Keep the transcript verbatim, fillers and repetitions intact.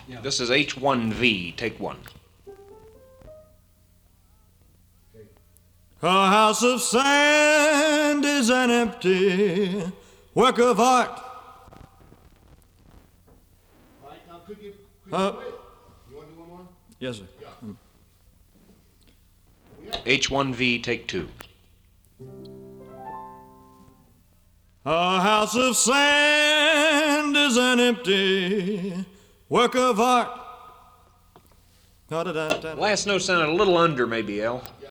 Yeah. This is H one V. Take one. A house of sand is an empty work of art. All right, now could you, could Uh, you wait? You want to do one more? Yes, sir. H one V. Take two. A house of sand is an empty work of art. Da-da-da-da. Last note sounded a little under, maybe, Al. Yeah,